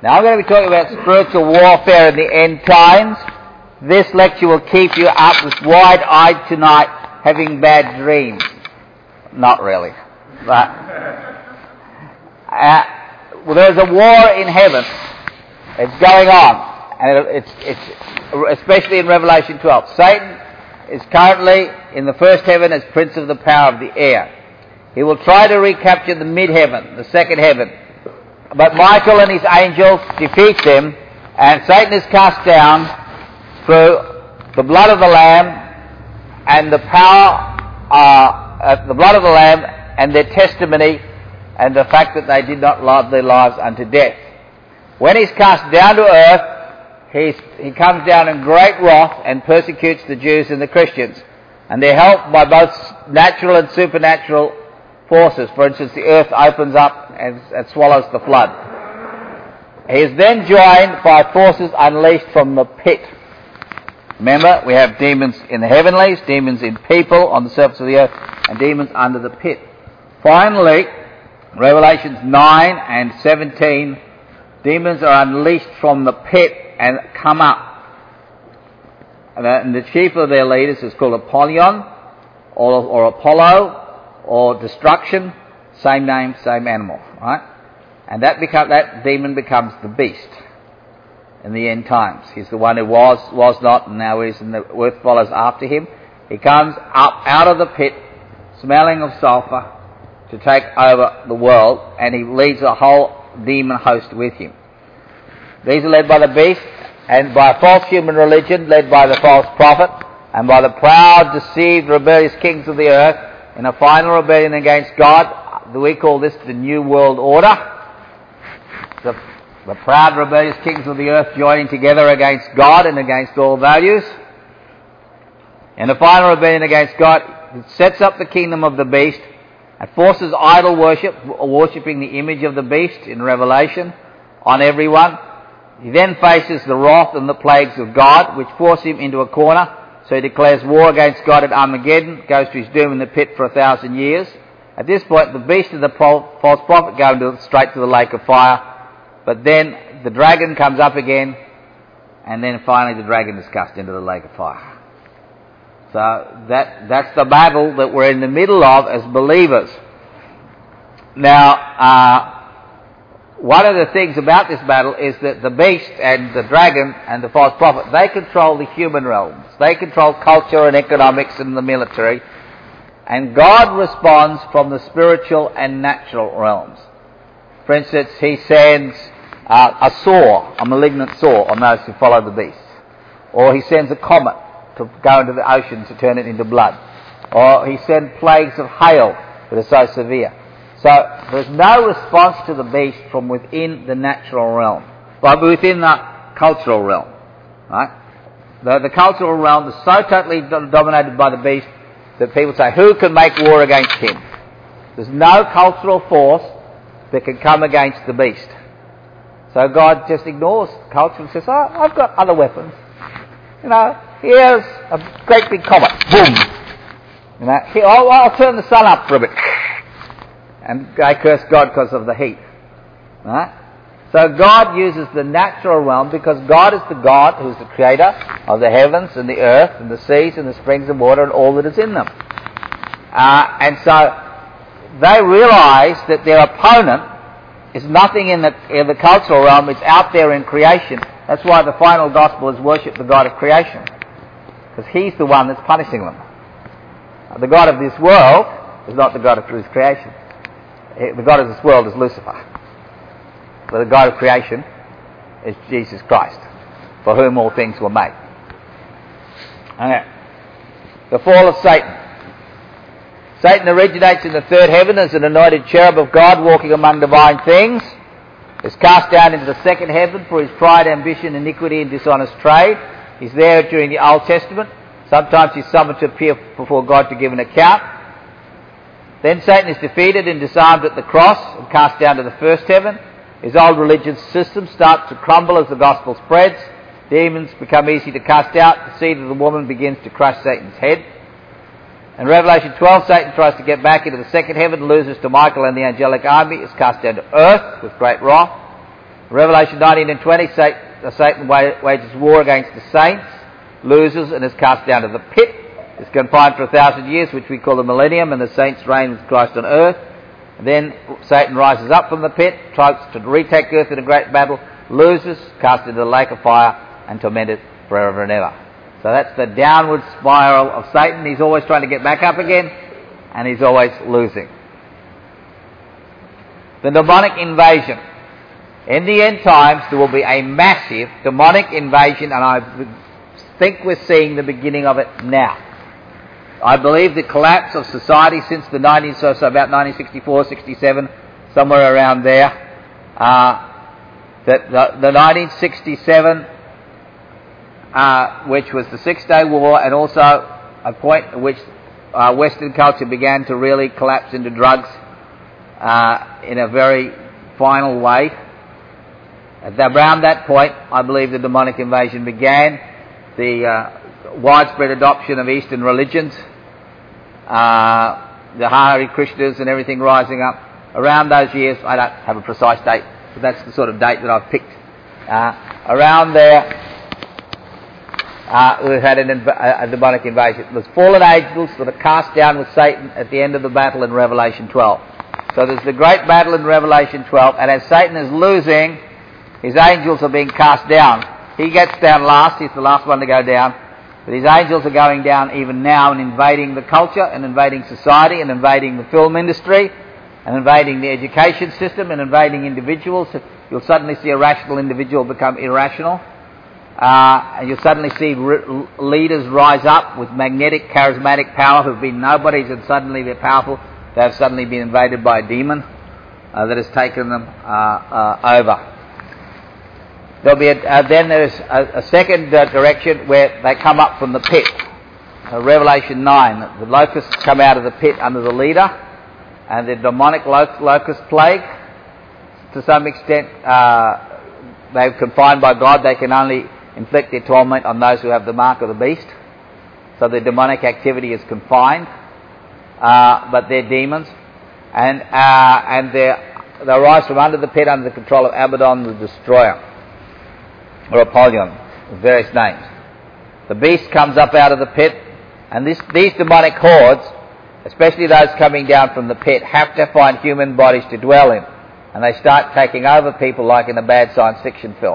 Now I'm going to be talking about spiritual warfare in the end times. This lecture will keep you up with wide-eyed tonight, having bad dreams. Not really. But well, there's a war in heaven. It's going on, and it's especially in Revelation 12. Satan is currently in the first heaven as prince of the power of the air. He will try to recapture the mid-heaven, the second heaven. But Michael and his angels defeat them, and Satan is cast down through the blood of the Lamb and the power, the blood of the Lamb and their testimony, and the fact that they did not love their lives unto death. When he's cast down to earth, he comes down in great wrath and persecutes the Jews and the Christians. And they're helped by both natural and supernatural forces. For instance, the earth opens up and swallows the flood. He is then joined by forces unleashed from the pit. Remember, we have demons in the heavenlies, demons in people on the surface of the earth, and demons under the pit. Finally, Revelations 9 and 17, demons are unleashed from the pit and come up. And the chief of their leaders is called Apollyon, or Apollo, or Destruction, same name, same animal, right? And that demon becomes the beast in the end times. He's the one who was not, and now is, and the earth follows after him. He comes up out of the pit, smelling of sulphur, to take over the world, and he leads a whole demon host with him. These are led by the beast, and by a false human religion, led by the false prophet, and by the proud, deceived, rebellious kings of the earth, in a final rebellion against God. We call this the New World Order. The proud, rebellious kings of the earth joining together against God and against all values. In a final rebellion against God, it sets up the kingdom of the beast and forces idol worship, worshipping the image of the beast in Revelation, on everyone. He then faces the wrath and the plagues of God, which force him into a corner. So he declares war against God at Armageddon, goes to his doom in the pit for 1,000 years. At this point, the beast and the false prophet go straight to the lake of fire. But then the dragon comes up again, and then finally the dragon is cast into the lake of fire. So that's the battle that we're in the middle of as believers. Now, one of the things about this battle is that the beast and the dragon and the false prophet, they control the human realms. They control culture and economics and the military. And God responds from the spiritual and natural realms. For instance, he sends a sore, a malignant sore, on those who follow the beast. Or he sends a comet to go into the ocean to turn it into blood. Or he sends plagues of hail that are so severe. So there's no response to the beast from within the natural realm, but within the cultural realm. Right? The cultural realm is so totally dominated by the beast that people say, who can make war against him? There's no cultural force that can come against the beast. So God just ignores culture and says, oh, I've got other weapons. You know, here's a great big comet. Boom! You know, I'll turn the sun up for a bit. And I curse God because of the heat. Right? So God uses the natural realm because God is the God who is the creator of the heavens and the earth and the seas and the springs of water and all that is in them. And so they realize that their opponent is nothing in the cultural realm, it's out there in creation. That's why the final gospel is worship the God of creation. Because he's the one that's punishing them. The God of this world is not the God of his creation. The God of this world is Lucifer. But the God of creation is Jesus Christ, for whom all things were made. Okay. The fall of Satan. Satan originates in the third heaven as an anointed cherub of God walking among divine things. Is cast down into the second heaven for his pride, ambition, iniquity and dishonest trade. He's there during the Old Testament. Sometimes he's summoned to appear before God to give an account. Then Satan is defeated and disarmed at the cross and cast down to the first heaven. His old religious system starts to crumble as the gospel spreads. Demons become easy to cast out. The seed of the woman begins to crush Satan's head. In Revelation 12, Satan tries to get back into the second heaven, loses to Michael and the angelic army, is cast down to earth with great wrath. Revelation 19 and 20, Satan wages war against the saints, loses, and is cast down to the pit. Is confined for 1,000 years, which we call the millennium, and the saints reign with Christ on earth. And then Satan rises up from the pit, tries to retake earth in a great battle, loses, cast into the lake of fire, and tormented forever and ever. So that's the downward spiral of Satan. He's always trying to get back up again, and he's always losing. The demonic invasion. In the end times, there will be a massive demonic invasion, and I think we're seeing the beginning of it now. I believe the collapse of society since the about 1964, 67, somewhere around there, that the 1967, which was the Six-Day War, and also a point at which Western culture began to really collapse into drugs in a very final way. Around that point, I believe the demonic invasion began. The widespread adoption of Eastern religions, the Hare Krishnas and everything rising up. Around those years, I don't have a precise date, but that's the sort of date that I've picked. Around there, we had a demonic invasion. It was fallen angels that are cast down with Satan at the end of the battle in Revelation 12. So there's the great battle in Revelation 12, and as Satan is losing, his angels are being cast down. He gets down last, he's the last one to go down, but his angels are going down even now and invading the culture and invading society and invading the film industry and invading the education system and invading individuals. You'll suddenly see a rational individual become irrational. And you'll suddenly see leaders rise up with magnetic, charismatic power who've been nobodies, and suddenly they're powerful. They have suddenly been invaded by a demon that has taken them over. There'll be then there's a second direction where they come up from the pit. Revelation 9, the locusts come out of the pit under the leader, and the demonic locust plague, to some extent, they're confined by God. They can only inflict their torment on those who have the mark of the beast. So the demonic activity is confined, but they're demons, and they rise from under the pit under the control of Abaddon the Destroyer, or Apollyon, with various names. The beast comes up out of the pit, and these demonic hordes, especially those coming down from the pit, have to find human bodies to dwell in, and they start taking over people like in a bad science fiction film.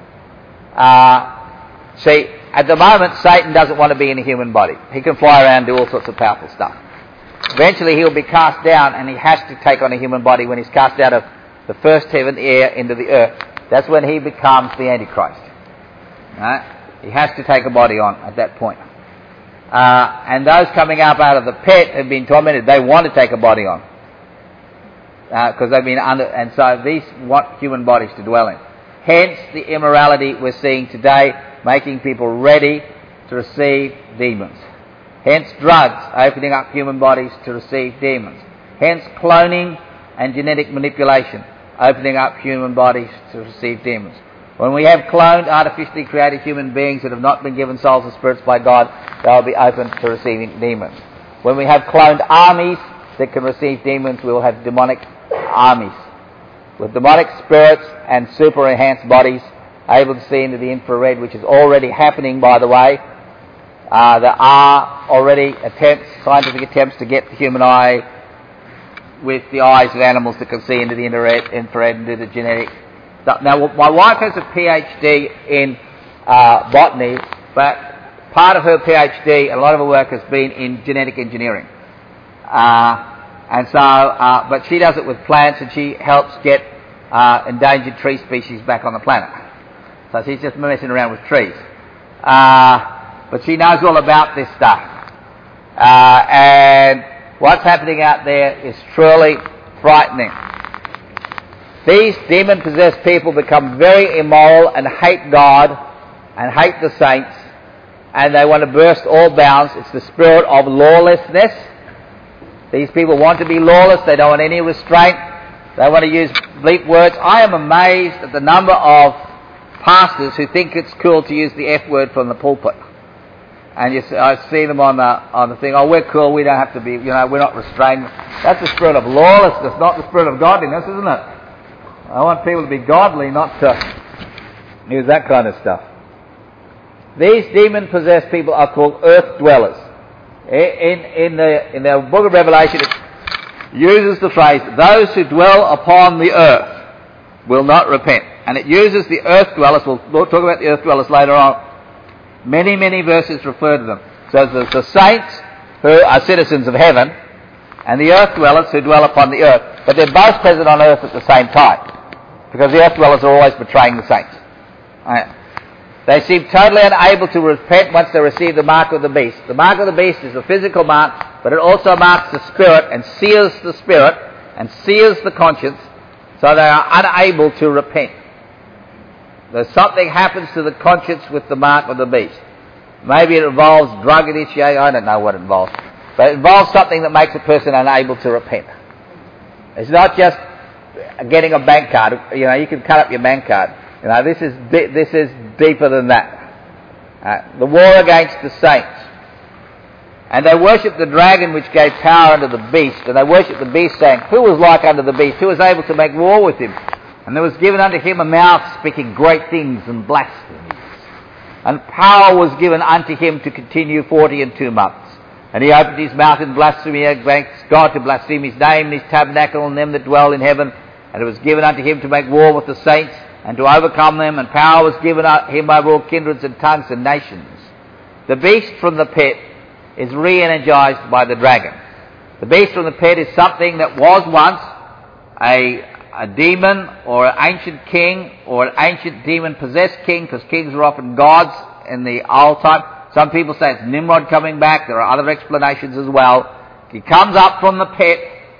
See, at the moment, Satan doesn't want to be in a human body. He can fly around and do all sorts of powerful stuff. Eventually he'll be cast down, and he has to take on a human body when he's cast out of the first heaven, the air, into the earth. That's when he becomes the Antichrist. Right? He has to take a body on at that point. And those coming up out of the pit have been tormented. They want to take a body on. Because they've been under, and so these want human bodies to dwell in. Hence the immorality we're seeing today, making people ready to receive demons. Hence drugs, opening up human bodies to receive demons. Hence cloning and genetic manipulation, opening up human bodies to receive demons. When we have cloned, artificially created human beings that have not been given souls and spirits by God, they'll be open to receiving demons. When we have cloned armies that can receive demons, we will have demonic armies with demonic spirits and super enhanced bodies, able to see into the infrared, which is already happening, by the way. There are already scientific attempts to get the human eye with the eyes of animals that can see into the infrared and do the genetic stuff. Now, my wife has a PhD in botany, but part of her PhD and a lot of her work has been in genetic engineering. But she does it with plants, and she helps get endangered tree species back on the planet. So she's just messing around with trees. But she knows all about this stuff. And what's happening out there is truly frightening. These demon-possessed people become very immoral and hate God and hate the saints, and they want to burst all bounds. It's the spirit of lawlessness. These people want to be lawless. They don't want any restraint. They want to use bleak words. I am amazed at the number of pastors who think it's cool to use the F word from the pulpit. And I see them on the thing. Oh, we're cool. We don't have to be. We're not restrained. That's the spirit of lawlessness, not the spirit of godliness, isn't it? I want people to be godly, not to use that kind of stuff. These demon-possessed people are called earth dwellers. In the book of Revelation, it uses the phrase, those who dwell upon the earth will not repent. And it uses the earth dwellers, we'll talk about the earth dwellers later on. Many, many verses refer to them. So there's the saints who are citizens of heaven, and the earth dwellers who dwell upon the earth. But they're both present on earth at the same time, because the earth dwellers are always betraying the saints. Right. They seem totally unable to repent once they receive the mark of the beast. The mark of the beast is a physical mark, but it also marks the spirit and sears the spirit and sears the conscience, so they are unable to repent. There's something happens to the conscience with the mark of the beast. Maybe it involves drug initiation, I don't know what it involves. But it involves something that makes a person unable to repent. It's not just getting a bank card. You know, you can cut up your bank card. You know, this is deeper than that. The war against the saints. And they worship the dragon which gave power unto the beast. And they worship the beast, saying, who was like unto the beast? Who was able to make war with him? And there was given unto him a mouth speaking great things and blasphemies. And power was given unto him to continue 42 months. And he opened his mouth in blasphemy against God, to blaspheme his name and his tabernacle and them that dwell in heaven. And it was given unto him to make war with the saints and to overcome them. And power was given him over all kindreds and tongues and nations. The beast from the pit is re-energized by the dragon. The beast from the pit is something that was once a demon or an ancient king or an ancient demon-possessed king, because kings are often gods in the old time. Some people say it's Nimrod coming back. There are other explanations as well. He comes up from the pit,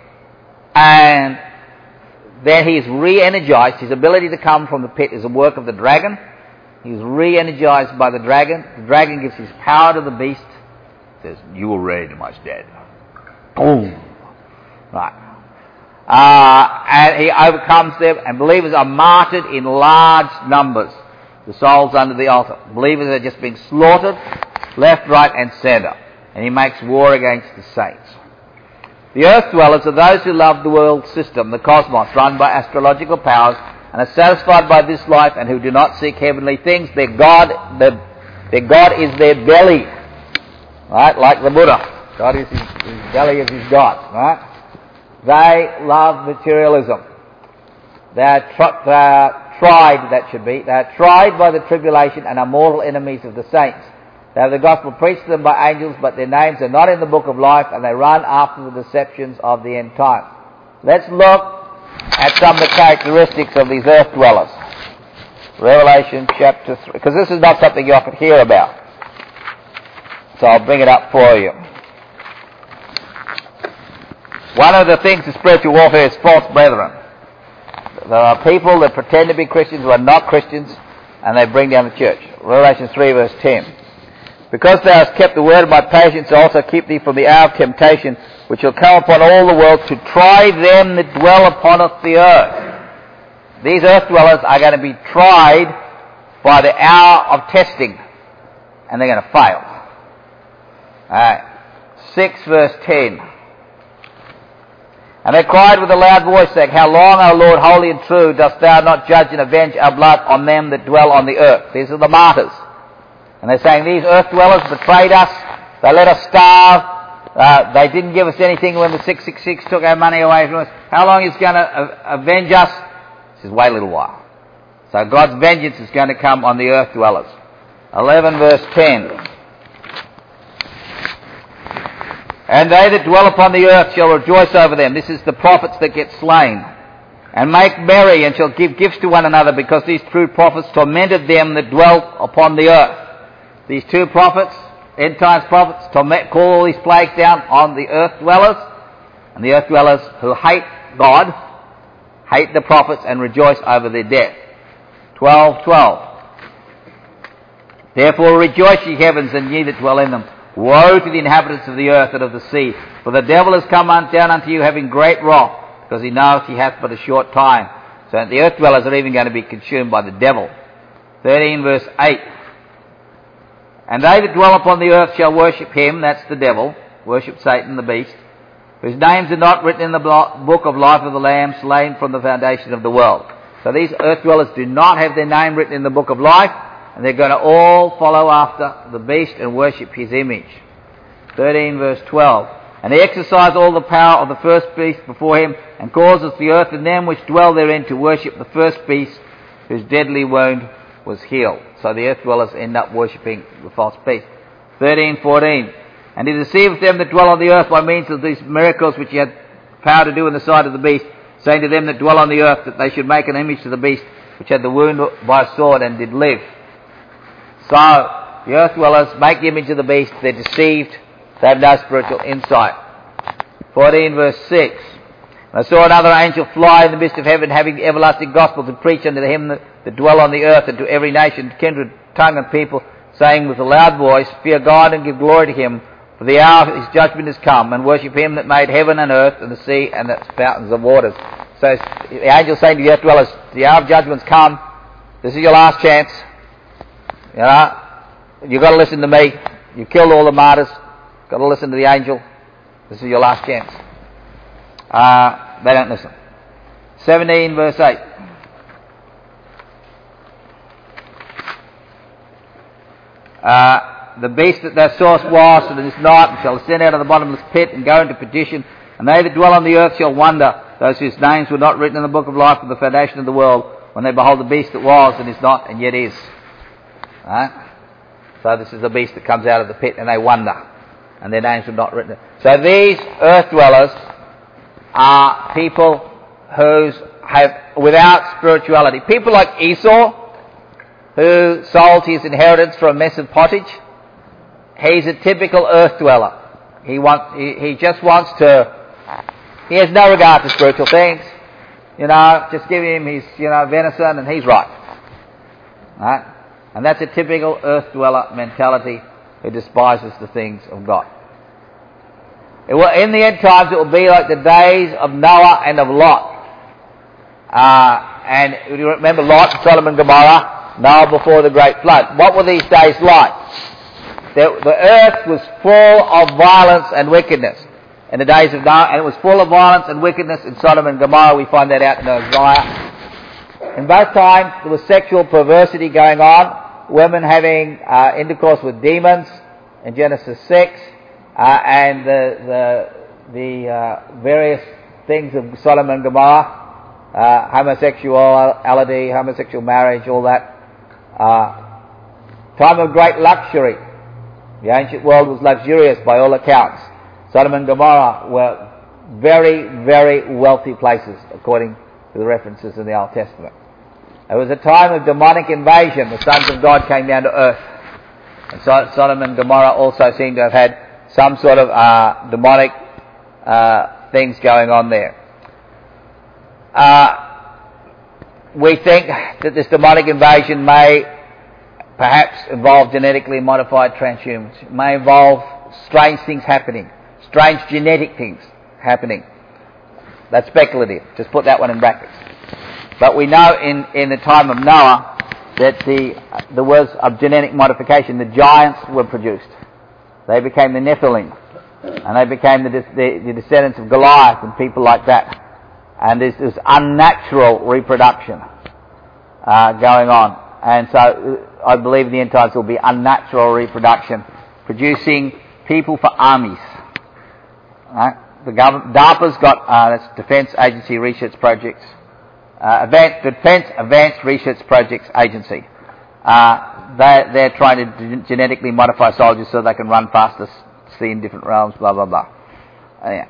and then he is re-energized. His ability to come from the pit is a work of the dragon. He's re-energized by the dragon. The dragon gives his power to the beast. Says, you will reign, my dead. Boom. Right. And he overcomes them, and believers are martyred in large numbers. The souls under the altar. Believers are just being slaughtered, left, right, and centre. And he makes war against the saints. The earth dwellers are those who love the world system, the cosmos, run by astrological powers, and are satisfied by this life, and who do not seek heavenly things. Their God is their belly. Right? Like the Buddha. God is his belly is his God. Right? They love materialism. They are tried, that should be. They are tried by the tribulation and are mortal enemies of the saints. They have the gospel preached to them by angels, but their names are not in the book of life, and they run after the deceptions of the end time. Let's look at some of the characteristics of these earth dwellers. Revelation chapter 3, because this is not something you often hear about. So I'll bring it up for you. One of the things in spiritual warfare is false brethren. There are people that pretend to be Christians who are not Christians, and they bring down the church. Revelation 3 verse 10. Because thou hast kept the word of my patience, I also keep thee from the hour of temptation, which shall come upon all the world, to try them that dwell upon the earth. These earth dwellers are going to be tried by the hour of testing, and they're going to fail. 6 verse 10. And they cried with a loud voice, saying, how long, O Lord, holy and true, dost thou not judge and avenge our blood on them that dwell on the earth? These are the martyrs. And they're saying, these earth dwellers betrayed us. They let us starve. They didn't give us anything when the 666 took our money away from us. How long is going to avenge us? He says, wait a little while. So God's vengeance is going to come on the earth dwellers. 11 verse 10. And they that dwell upon the earth shall rejoice over them. This is the prophets that get slain. And make merry, and shall give gifts to one another, because these true prophets tormented them that dwelt upon the earth. These two prophets, end times prophets, call all these plagues down on the earth dwellers. And the earth dwellers who hate God, hate the prophets, and rejoice over their death. 12:12. Therefore rejoice, ye heavens, and ye that dwell in them. Woe to the inhabitants of the earth and of the sea, for the devil is come down unto you, having great wrath, because he knoweth he hath but a short time. So the earth dwellers are even going to be consumed by the devil. 13 verse 8. And they that dwell upon the earth shall worship him, that's the devil, worship Satan the beast, whose names are not written in the book of life of the Lamb, slain from the foundation of the world. So these earth dwellers do not have their name written in the book of life, and they're going to all follow after the beast and worship his image. 13 verse 12. And he exercised all the power of the first beast before him, and causes the earth and them which dwell therein to worship the first beast, whose deadly wound was healed. So the earth dwellers end up worshipping the false beast. 13:14. And he deceived them that dwell on the earth by means of these miracles which he had power to do in the sight of the beast, saying to them that dwell on the earth that they should make an image to the beast which had the wound by a sword and did live. So the earth dwellers make the image of the beast, they're deceived, they have no spiritual insight. 14 verse 6. And I saw another angel fly in the midst of heaven, having the everlasting gospel to preach unto him that dwell on the earth, and to every nation, kindred, tongue, and people, saying with a loud voice, Fear God and give glory to him, for the hour of his judgment is come, and worship him that made heaven and earth and the sea and the fountains of waters. So the angel saying to the earth dwellers, the hour of judgment's come, this is your last chance. You know, you've got to listen to me. You've killed all the martyrs. Got to listen to the angel. This is your last chance. They don't listen. 17 verse 8. The beast that thou sawest was and is not, and shall ascend out of the bottomless pit and go into perdition, and they that dwell on the earth shall wonder, those whose names were not written in the book of life from the foundation of the world, when they behold the beast that was and is not and yet is. Right? So this is the beast that comes out of the pit, and they wonder, and their names were not written. So these earth dwellers are people who have without spirituality. People like Esau, who sold his inheritance for a mess of pottage. He's a typical earth dweller. He just wants to. He has no regard for spiritual things. You know, just give him his venison and he's right. Right? And that's a typical earth dweller mentality who despises the things of God. In the end times, it will be like the days of Noah and of Lot. And you remember Lot, Sodom and Gomorrah, Noah before the great flood. What were these days like? The earth was full of violence and wickedness in the days of Noah, and it was full of violence and wickedness in Sodom and Gomorrah. We find that out in Isaiah. In both times, there was sexual perversity going on, women having intercourse with demons in Genesis 6, and the various things of Sodom and Gomorrah, homosexuality, homosexual marriage, all that. Time of great luxury. The ancient world was luxurious by all accounts. Sodom and Gomorrah were very, very wealthy places, according to the references in the Old Testament. It was a time of demonic invasion. The sons of God came down to earth. And Sodom and Gomorrah also seem to have had some sort of demonic things going on there. We think that this demonic invasion may perhaps involve genetically modified transhumans. It may involve strange things happening, strange genetic things happening. That's speculative. Just put that one in brackets. But we know in the time of Noah that there was a genetic modification. The giants were produced. They became the Nephilim, and they became the descendants of Goliath and people like that. And there's this unnatural reproduction going on. And so I believe in the end times will be unnatural reproduction, producing people for armies. Right? The government, DARPA's got, that's Defence Agency Research Projects, Defence Advanced Research Projects Agency. They're trying to genetically modify soldiers so they can run faster, see in different realms, blah, blah, blah. Yeah.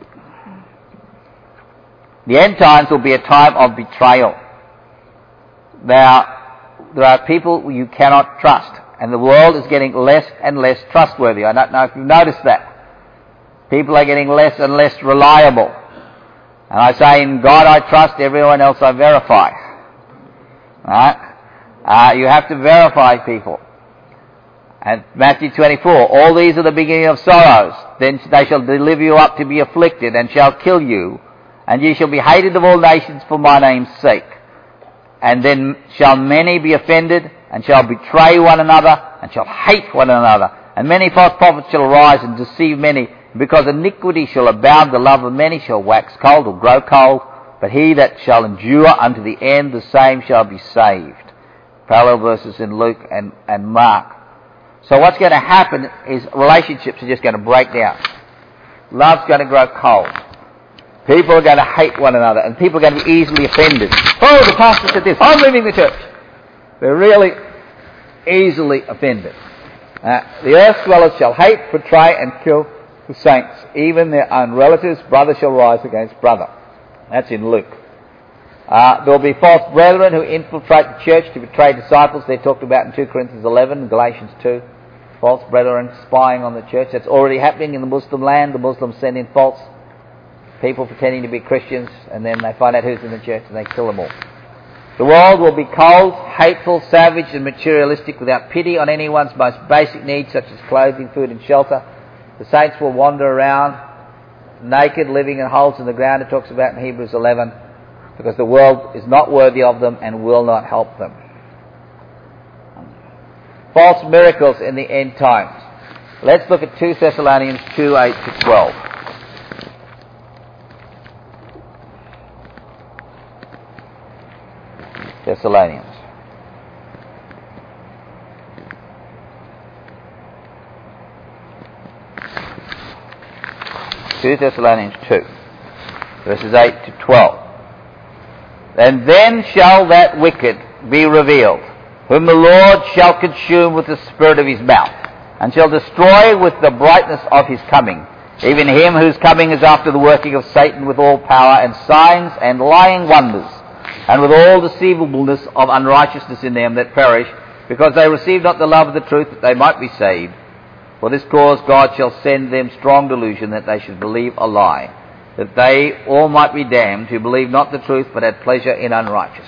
The end times will be a time of betrayal. Now, there are people you cannot trust, and the world is getting less and less trustworthy. I don't know if you've noticed that. People are getting less and less reliable. And I say, in God I trust, everyone else I verify. Right? You have to verify people. And Matthew 24, all these are the beginning of sorrows. Then they shall deliver you up to be afflicted, and shall kill you, and ye shall be hated of all nations for my name's sake. And then shall many be offended, and shall betray one another, and shall hate one another. And many false prophets shall arise and deceive many. Because iniquity shall abound, the love of many shall wax cold or grow cold. But he that shall endure unto the end, the same shall be saved. Parallel verses in Luke and Mark. So what's going to happen is relationships are just going to break down. Love's going to grow cold. People are going to hate one another, and people are going to be easily offended. Oh, the pastor said this. I'm leaving the church. They're really easily offended. The earth dwellers shall hate, betray, and kill the saints. Even their own relatives, brother shall rise against brother. That's in Luke. There will be false brethren who infiltrate the church to betray disciples. They're talked about in 2 Corinthians 11 and Galatians 2. False brethren spying on the church. That's already happening in the Muslim land. The Muslims send in false people pretending to be Christians, and then they find out who's in the church and they kill them all. The world will be cold, hateful, savage and materialistic, without pity on anyone's most basic needs such as clothing, food and shelter. The saints will wander around naked, living in holes in the ground, it talks about in Hebrews 11, because the world is not worthy of them and will not help them. False miracles in the end times. Let's look at 2 Thessalonians 2, 8 to 12. Thessalonians. Thessalonians 2, verses 8 to 12. And then shall that wicked be revealed, whom the Lord shall consume with the spirit of his mouth, and shall destroy with the brightness of his coming, even him whose coming is after the working of Satan with all power and signs and lying wonders, and with all deceivableness of unrighteousness in them that perish, because they receive not the love of the truth that they might be saved. For this cause God shall send them strong delusion, that they should believe a lie, that they all might be damned who believe not the truth but had pleasure in unrighteousness.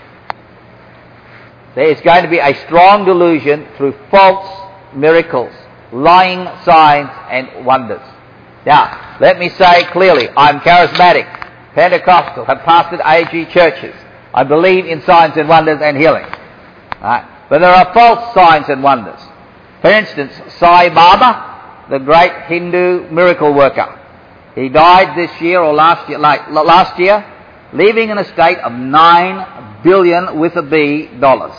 There is going to be a strong delusion through false miracles, lying signs and wonders. Now, let me say clearly, I'm charismatic, Pentecostal, have pastored AG churches. I believe in signs and wonders and healing. Right? But there are false signs and wonders. For instance, Sai Baba, the great Hindu miracle worker. He died this year or last year, leaving an estate of $9 billion with a B dollars.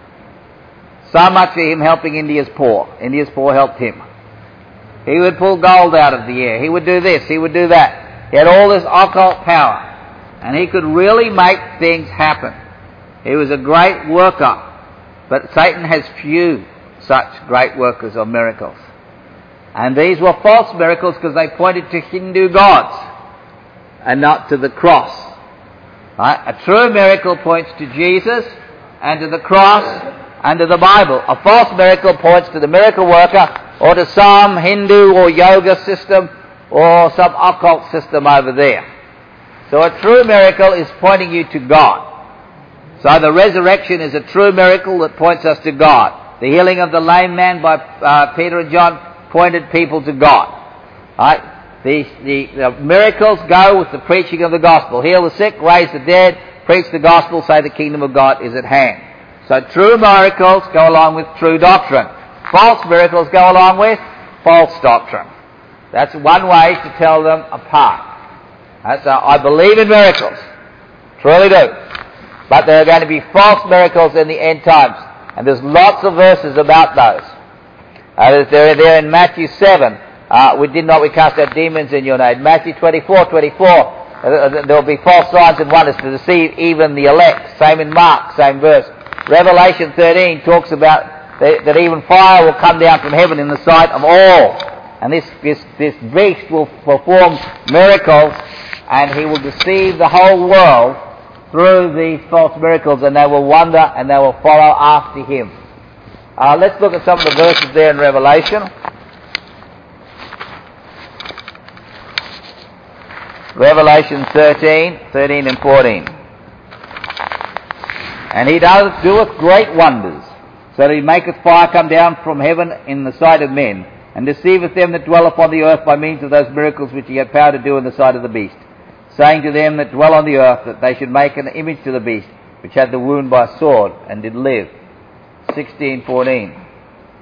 So much for him helping India's poor. India's poor helped him. He would pull gold out of the air. He would do this. He would do that. He had all this occult power. And he could really make things happen. He was a great worker. But Satan has few such great workers of miracles. And these were false miracles because they pointed to Hindu gods and not to the cross. Right? A true miracle points to Jesus and to the cross and to the Bible. A false miracle points to the miracle worker or to some Hindu or yoga system or some occult system over there. So a true miracle is pointing you to God. So the resurrection is a true miracle that points us to God. The healing of the lame man by Peter and John pointed people to God. Right? The miracles go with the preaching of the gospel. Heal the sick, raise the dead, preach the gospel, say the kingdom of God is at hand. So true miracles go along with true doctrine. False miracles go along with false doctrine. That's one way to tell them apart. Right? So I believe in miracles. Truly do. But there are going to be false miracles in the end times. And there's lots of verses about those. They're there in Matthew 7. We cast out demons in your name. Matthew 24, there will be false signs and wonders to deceive even the elect. Same in Mark, same verse. Revelation 13 talks about that even fire will come down from heaven in the sight of all. And this beast will perform miracles, and he will deceive the whole world through these false miracles, and they will wonder and they will follow after him. Let's look at some of the verses there in Revelation. Revelation 13 and 14. And he doeth great wonders, so that he maketh fire come down from heaven in the sight of men, and deceiveth them that dwell upon the earth by means of those miracles which he had power to do in the sight of the beast, saying to them that dwell on the earth that they should make an image to the beast, which had the wound by a sword, and did live. 16:14.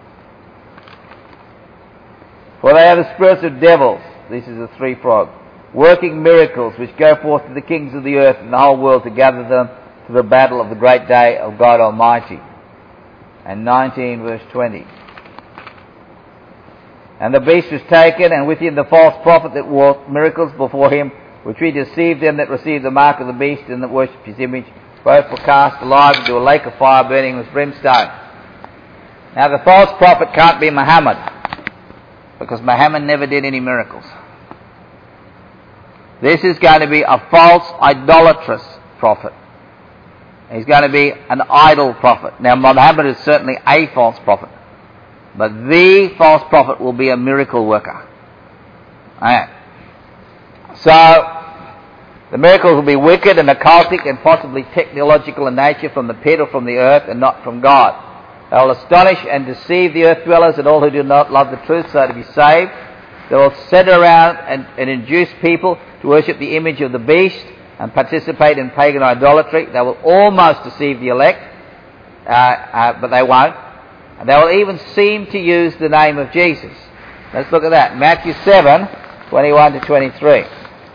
For they are the spirits of devils. This is the three frogs. working miracles which go forth to the kings of the earth and the whole world to gather them to the battle of the great day of God Almighty. And 19 verse 20. And the beast was taken, and with him the false prophet that wrought miracles before him, which he deceived them that received the mark of the beast and that worshipped his image. Both were cast alive into a lake of fire burning with brimstone. Now the false prophet can't be Muhammad, because Muhammad never did any miracles. This is going to be a false, idolatrous prophet. He's going to be an idol prophet. Now Muhammad is certainly a false prophet, but the false prophet will be a miracle worker. Alright. So, the miracles will be wicked and occultic and possibly technological in nature, from the pit or from the earth, and not from God. They will astonish and deceive the earth dwellers and all who do not love the truth, so to be saved. They will set around and induce people to worship the image of the beast and participate in pagan idolatry. They will almost deceive the elect, but they won't. And they will even seem to use the name of Jesus. Let's look at that. Matthew 7, 21 to 23.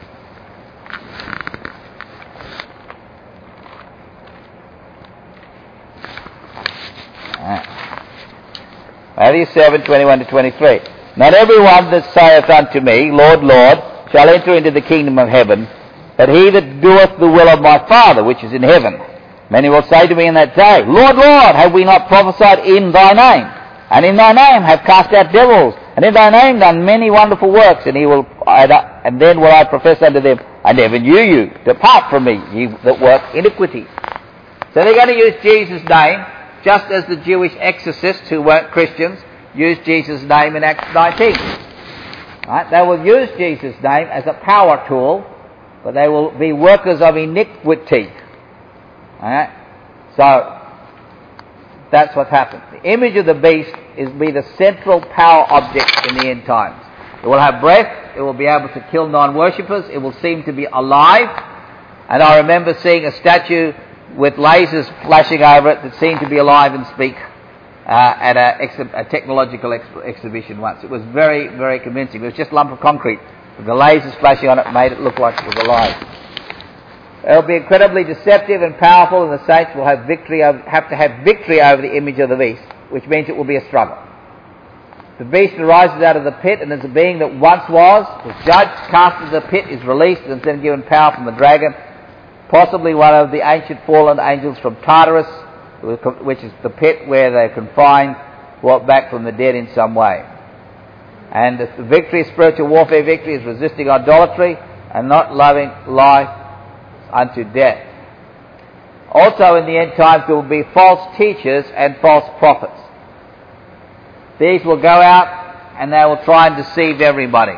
Matthew 7, 21 to 23. Not everyone that saith unto me, Lord, Lord, shall enter into the kingdom of heaven, but he that doeth the will of my Father which is in heaven. Many will say to me in that day, Lord, Lord, have we not prophesied in thy name? And in thy name have cast out devils, and in thy name done many wonderful works. And then will I profess unto them, I never knew you. Depart from me, ye that work iniquity. So they're going to use Jesus' name, just as the Jewish exorcists who weren't Christians used Jesus' name in Acts 19. Right? They will use Jesus' name as a power tool, but they will be workers of iniquity. Alright? So, that's what happens. The image of the beast is be the central power object in the end times. It will have breath, it will be able to kill non-worshippers, it will seem to be alive. And I remember seeing a statue with lasers flashing over it that seemed to be alive and speak at a technological exhibition once. It was very, very convincing. It was just a lump of concrete, but the lasers flashing on it made it look like it was alive. It will be incredibly deceptive and powerful, and the saints will have to have victory over the image of the beast, which means it will be a struggle. The beast arises out of the pit, and as a being that once was judged, cast into the pit, is released, and then given power from the dragon, possibly one of the ancient fallen angels from Tartarus, which is the pit where they are confined, brought back from the dead in some way. And the victory, spiritual warfare victory, is resisting idolatry and not loving life unto death. Also in the end times there will be false teachers and false prophets. These will go out and they will try and deceive everybody.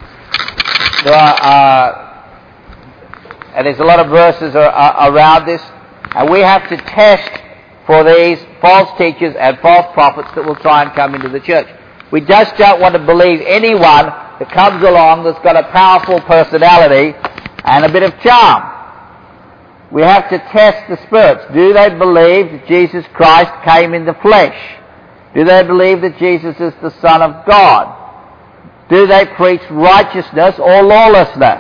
And there's a lot of verses around this, and we have to test for these false teachers and false prophets that will try and come into the church. We just don't want to believe anyone that comes along that's got a powerful personality and a bit of charm. We have to test the spirits. Do they believe that Jesus Christ came in the flesh? Do they believe that Jesus is the Son of God? Do they preach righteousness or lawlessness?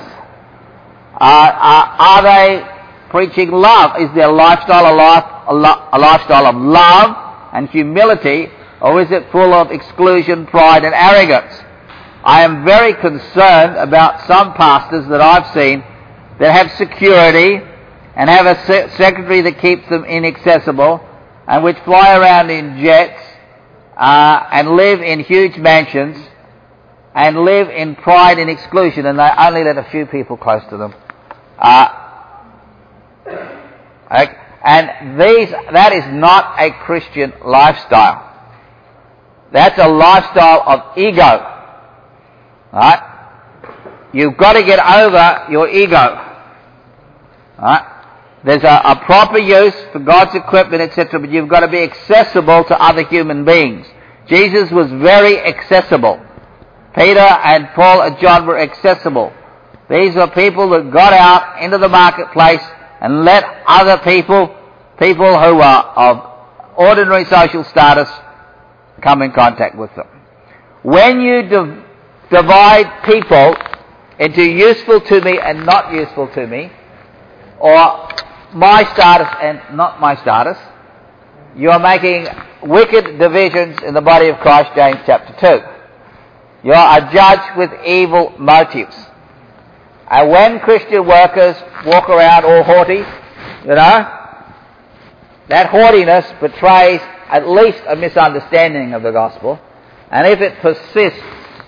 Are they preaching love? Is their lifestyle a lifestyle of love and humility, or is it full of exclusion, pride and arrogance? I am very concerned about some pastors that I've seen that have security and have a secretary that keeps them inaccessible, and which fly around in jets and live in huge mansions and live in pride and exclusion, and they only let a few people close to them. And that is not a Christian lifestyle. That's a lifestyle of ego. Right? You've got to get over your ego. Right? There's a proper use for God's equipment, etc., but you've got to be accessible to other human beings. Jesus was very accessible. Peter and Paul and John were accessible. These were people that got out into the marketplace and let other people who are of ordinary social status, come in contact with them. When you divide people into useful to me and not useful to me, or my status and not my status, you are making wicked divisions in the body of Christ, James chapter 2. You are a judge with evil motives. And when Christian workers walk around all haughty, that haughtiness betrays at least a misunderstanding of the gospel. And if it persists,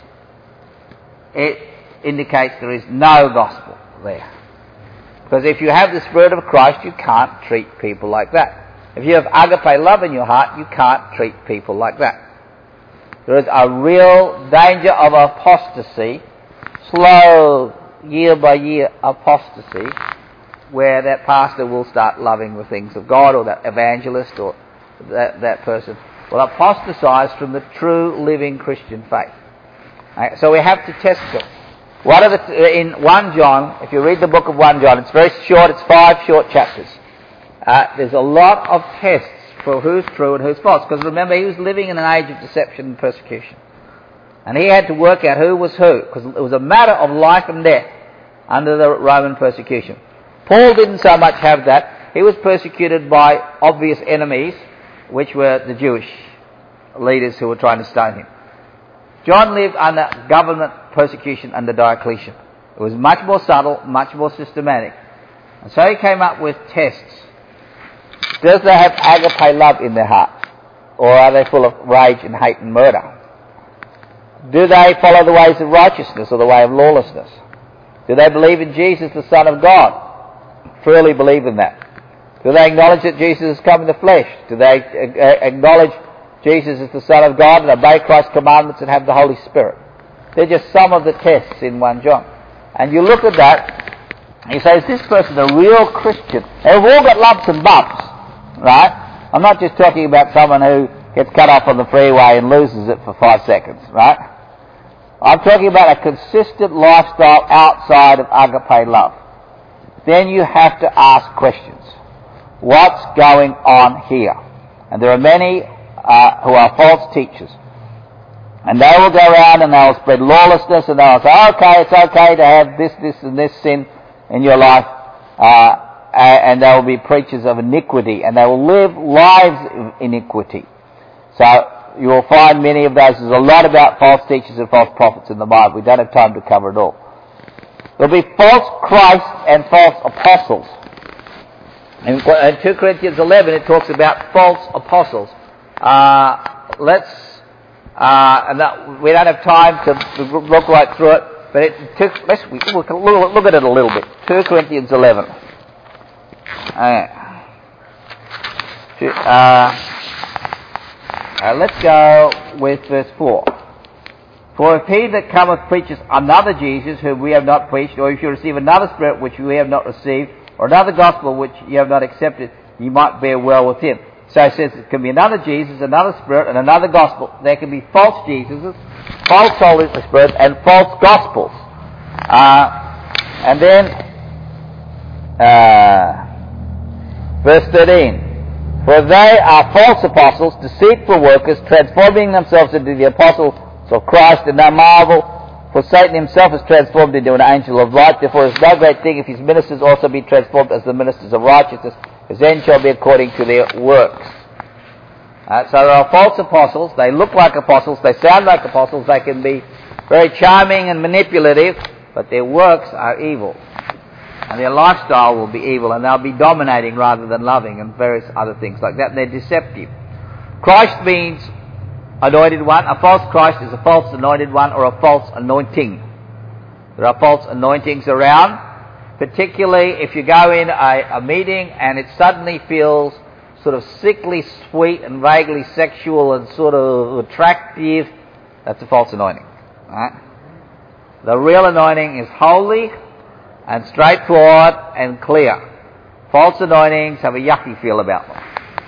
it indicates there is no gospel there. Because if you have the Spirit of Christ, you can't treat people like that. If you have agape love in your heart, you can't treat people like that. There is a real danger of apostasy, slow, year-by-year apostasy, where that pastor will start loving the things of God, or that evangelist, or that person will apostatize from the true living Christian faith. Right? So we have to test them. In 1 John, if you read the book of 1 John, it's very short, it's 5 short chapters. There's a lot of tests for who's true and who's false, because remember, he was living in an age of deception and persecution. And he had to work out who was who, because it was a matter of life and death under the Roman persecution. Paul didn't so much have that. He was persecuted by obvious enemies, which were the Jewish leaders who were trying to stone him. John lived under government persecution under Diocletian. It was much more subtle, much more systematic. And so he came up with tests. Does they have agape love in their hearts? Or are they full of rage and hate and murder? Do they follow the ways of righteousness or the way of lawlessness? Do they believe in Jesus, the Son of God? Truly believe in that. Do they acknowledge that Jesus has come in the flesh? Do they acknowledge Jesus as the Son of God and obey Christ's commandments and have the Holy Spirit? They're just some of the tests in 1 John. And you look at that, and you say, is this person a real Christian? They've all got lumps and bumps, right? I'm not just talking about someone who gets cut off on the freeway and loses it for 5 seconds, right? I'm talking about a consistent lifestyle outside of agape love. Then you have to ask questions. What's going on here? And there are many who are false teachers. And they will go around and they'll spread lawlessness, and they'll say, okay, it's okay to have this, and this sin in your life. And they will be preachers of iniquity, and they will live lives of iniquity. So you will find many of those. There's a lot about false teachers and false prophets in the Bible. We don't have time to cover it all. There will be false Christ and false apostles. In 2 Corinthians 11 it talks about false apostles. We don't have time to look right through it, but let's look at it a little bit. 2 Corinthians 11. Let's go with verse 4. For if he that cometh preaches another Jesus whom we have not preached, or if you receive another Spirit which we have not received, or another gospel which you have not accepted, you might bear well with him. So it says it can be another Jesus, another Spirit, and another gospel. There can be false Jesuses, false Holy Spirits, and false gospels. And then, verse 13. For they are false apostles, deceitful workers, transforming themselves into the apostles of Christ, and no marvel, for Satan himself is transformed into an angel of light. Therefore it is no great thing if his ministers also be transformed as the ministers of righteousness, his end shall be according to their works. So there are false apostles. They look like apostles, they sound like apostles, they can be very charming and manipulative, but their works are evil. And their lifestyle will be evil, and they'll be dominating rather than loving, and various other things like that. And they're deceptive. Christ means anointed one. A false Christ is a false anointed one, or a false anointing. There are false anointings around, particularly if you go in a meeting and it suddenly feels sort of sickly sweet and vaguely sexual and sort of attractive. That's a false anointing. Right? The real anointing is holy and straightforward and clear. False anointings have a yucky feel about them.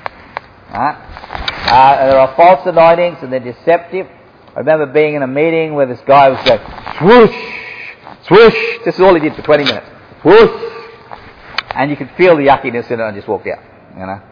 Right? There are false anointings and they're deceptive. I remember being in a meeting where this guy was going, swoosh, swoosh. This is all he did for 20 minutes. Whoosh. And you could feel the yuckiness in it and just walked out. You know.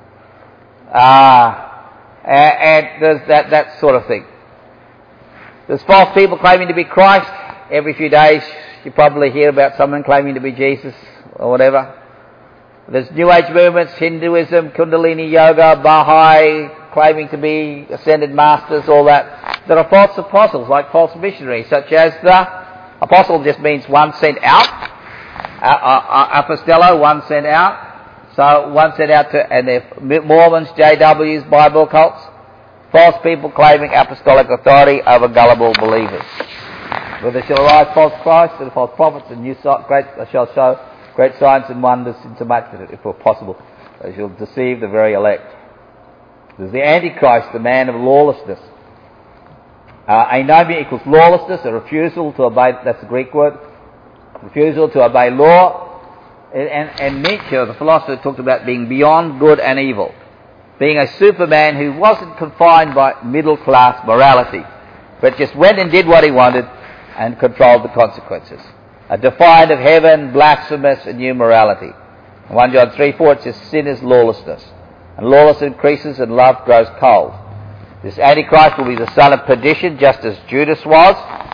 And there's that sort of thing. There's false people claiming to be Christ, every few days you probably hear about someone claiming to be Jesus or whatever. There's New Age movements, Hinduism, Kundalini Yoga, Baha'i, claiming to be ascended masters, all that. There are false apostles, like false missionaries, such as the apostle just means one sent out. Apostello, one sent out. So one sent out to, and they're Mormons, JWs, Bible cults, false people claiming apostolic authority over gullible believers. But there shall arise false Christs and false prophets, and they shall show great signs and wonders, insomuch that, if possible, they shall deceive the very elect. There's the Antichrist, the man of lawlessness. Anomia equals lawlessness, a refusal to obey, that's the Greek word, refusal to obey law. And Nietzsche, the philosopher, talked about being beyond good and evil, being a superman who wasn't confined by middle-class morality, but just went and did what he wanted and controlled the consequences. A defiant of heaven, blasphemous, and new morality. In 1 John 3:4 it says, sin is lawlessness, and lawlessness increases and love grows cold. This Antichrist will be the son of perdition, just as Judas was,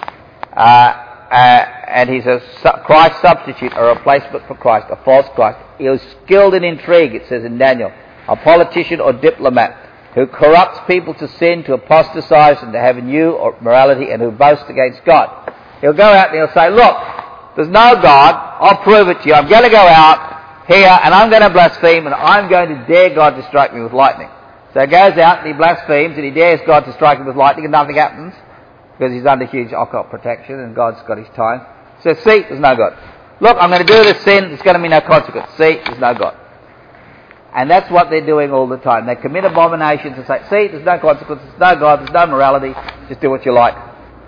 and he's a Christ substitute, a replacement for Christ, a false Christ. He is skilled in intrigue, it says in Daniel, a politician or diplomat who corrupts people to sin, to apostatize, and to have a new morality, and who boasts against God. He'll go out and he'll say, look, there's no God, I'll prove it to you. I'm going to go out here and I'm going to blaspheme and I'm going to dare God to strike me with lightning. So he goes out and he blasphemes and he dares God to strike him with lightning and nothing happens because he's under huge occult protection and God's got his time. So see, there's no God. Look, I'm going to do this sin, there's going to be no consequence. See, there's no God. And that's what they're doing all the time. They commit abominations and say, see, there's no consequence, there's no God, there's no morality, just do what you like.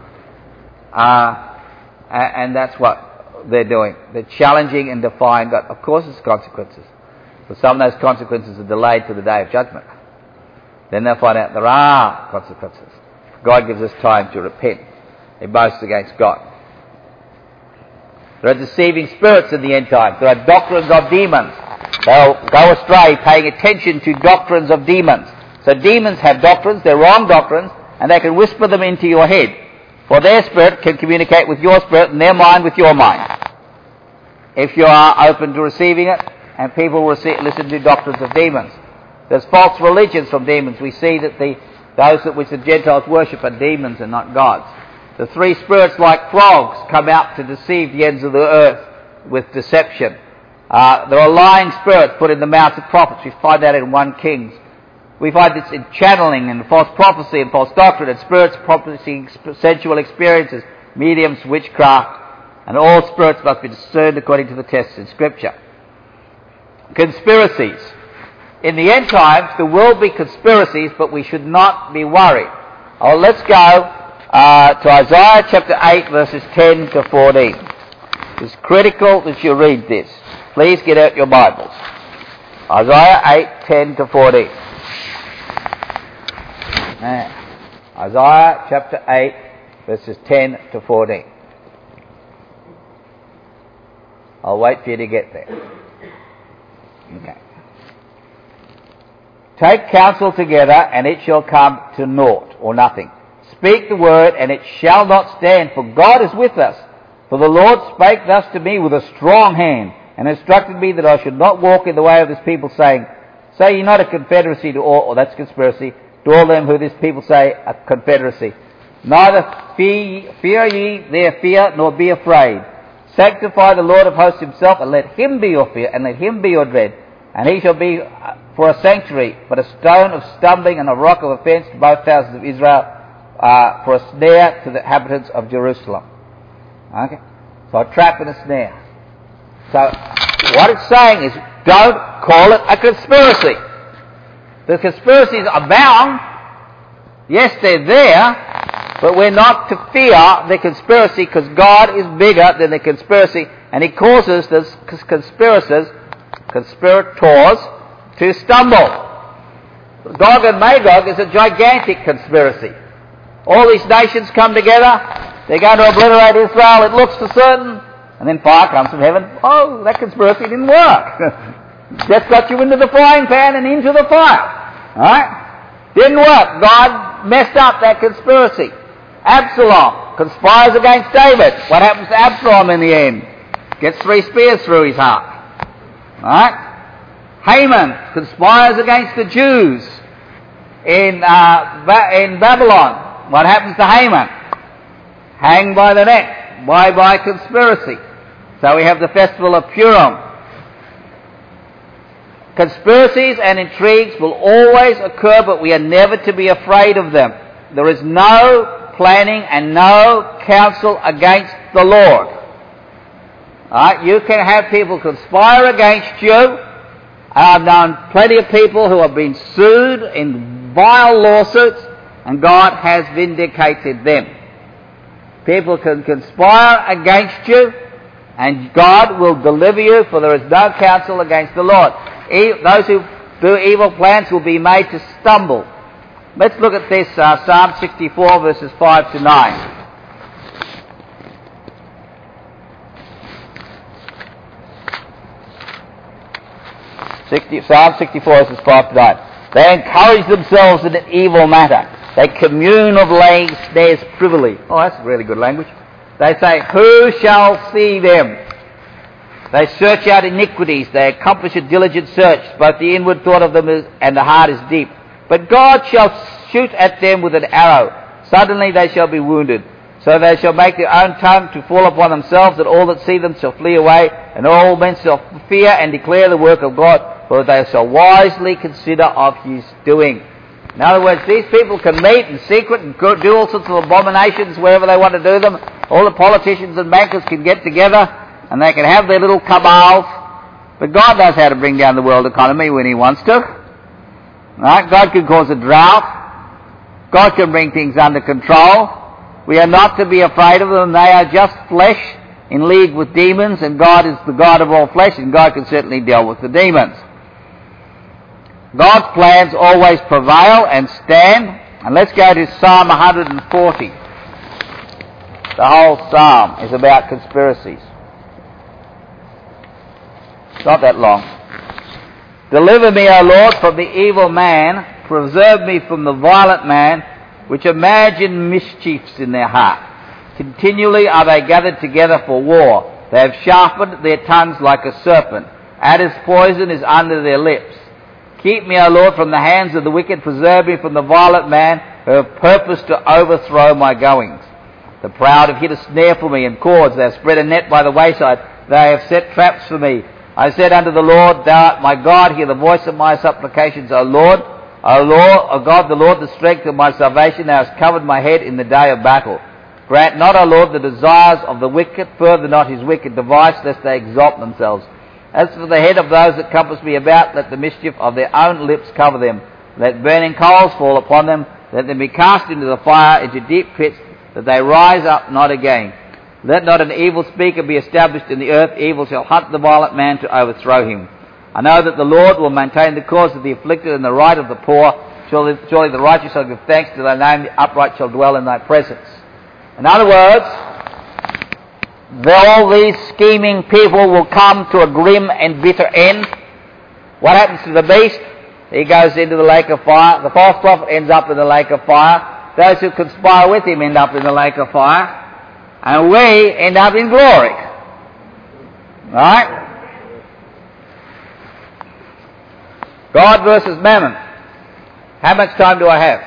And that's what they're doing. They're challenging and defying God. Of course there's consequences. But some of those consequences are delayed to the day of judgment. Then they'll find out there are consequences. God gives us time to repent. They boast against God. There are deceiving spirits in the end times. There are doctrines of demons. They'll go astray paying attention to doctrines of demons. So demons have doctrines, they're wrong doctrines, and they can whisper them into your head. For their spirit can communicate with your spirit and their mind with your mind. If you are open to receiving it, and people listen to doctrines of demons. There's false religions from demons. We see that those that which the Gentiles worship are demons and not gods. The three spirits like frogs come out to deceive the ends of the earth with deception. There are lying spirits put in the mouths of prophets. We find that in 1 Kings. We find this in channeling and false prophecy and false doctrine and spirits prophesying sensual experiences, mediums, witchcraft, and all spirits must be discerned according to the tests in Scripture. Conspiracies. In the end times, there will be conspiracies, but we should not be worried. Let's go to Isaiah chapter 8, verses 10 to 14. It's critical that you read this. Please get out your Bibles. Isaiah 8, 10 to 14. Isaiah chapter 8, verses 10 to 14. I'll wait for you to get there. Okay. Take counsel together, and it shall come to naught, or nothing. Speak the word, and it shall not stand, for God is with us. For the Lord spake thus to me with a strong hand, and instructed me that I should not walk in the way of this people, saying, say ye not a confederacy to all, or that's conspiracy, to all them who this people say a confederacy. Neither fear ye their fear, nor be afraid. Sanctify the Lord of hosts himself, and let him be your fear, and let him be your dread. And he shall be for a sanctuary, but a stone of stumbling and a rock of offence to both houses of Israel, for a snare to the inhabitants of Jerusalem. Okay? So a trap and a snare. So what it's saying is, don't call it a conspiracy. The conspiracies abound. Yes, they're there, but we're not to fear the conspiracy because God is bigger than the conspiracy, and He causes the conspirators to stumble. Gog and Magog is a gigantic conspiracy. All these nations come together, they're going to obliterate Israel, it looks for certain, and then fire comes from heaven. Oh, that conspiracy didn't work. Just got you into the frying pan and into the fire. Alright? Didn't work. God messed up that conspiracy. Absalom conspires against David. What happens to Absalom in the end? Gets 3 spears through his heart. Right? Haman conspires against the Jews in Babylon. What happens to Haman? Hanged by the neck. Why? By conspiracy. So we have the festival of Purim. Conspiracies and intrigues will always occur, but we are never to be afraid of them. There is no planning and no counsel against the Lord. Right? You can have people conspire against you. I've known plenty of people who have been sued in vile lawsuits, and God has vindicated them. People can conspire against you, and God will deliver you, for there is no counsel against the Lord. Those who do evil plans will be made to stumble. Let's look at this, Psalm 64, verses 5 to 9. Psalm 64, verses 5 to 9. They encourage themselves in an evil matter. They commune of laying snares privily. Oh, that's really good language. They say, who shall see them? They search out iniquities. They accomplish a diligent search. Both the inward thought of them and the heart is deep. But God shall shoot at them with an arrow. Suddenly they shall be wounded. So they shall make their own tongue to fall upon themselves, and all that see them shall flee away, and all men shall fear and declare the work of God, for they shall wisely consider of his doing. In other words, these people can meet in secret and do all sorts of abominations wherever they want to do them. All the politicians and bankers can get together, and they can have their little cabals. But God knows how to bring down the world economy when he wants to. Right? God can cause a drought. God can bring things under control. We are not to be afraid of them. They are just flesh in league with demons, and God is the God of all flesh, and God can certainly deal with the demons. God's plans always prevail and stand. And let's go to Psalm 140. The whole psalm is about conspiracies. It's not that long. Deliver me, O Lord, from the evil man. Preserve me from the violent man, which imagine mischiefs in their heart. Continually are they gathered together for war. They have sharpened their tongues like a serpent. Adder's poison is under their lips. Keep me, O Lord, from the hands of the wicked. Preserve me from the violent man who have purposed to overthrow my goings. The proud have hid a snare for me and cords. They have spread a net by the wayside. They have set traps for me. I said unto the Lord, Thou art my God. Hear the voice of my supplications, O Lord. O Lord, O God, the Lord, the strength of my salvation. Thou hast covered my head in the day of battle. Grant not, O Lord, the desires of the wicked. Further not his wicked device, lest they exalt themselves. As for the head of those that compass me about, let the mischief of their own lips cover them. Let burning coals fall upon them. Let them be cast into the fire, into deep pits, that they rise up not again. Let not an evil speaker be established in the earth. Evil shall hunt the violent man to overthrow him. I know that the Lord will maintain the cause of the afflicted and the right of the poor. Surely the righteous shall give thanks to thy name. The upright shall dwell in thy presence. In other words, all these scheming people will come to a grim and bitter end. What happens to the beast? He goes into the lake of fire. The false prophet ends up in the lake of fire. Those who conspire with him end up in the lake of fire. And we end up in glory. Right? God versus Mammon. How much time do I have?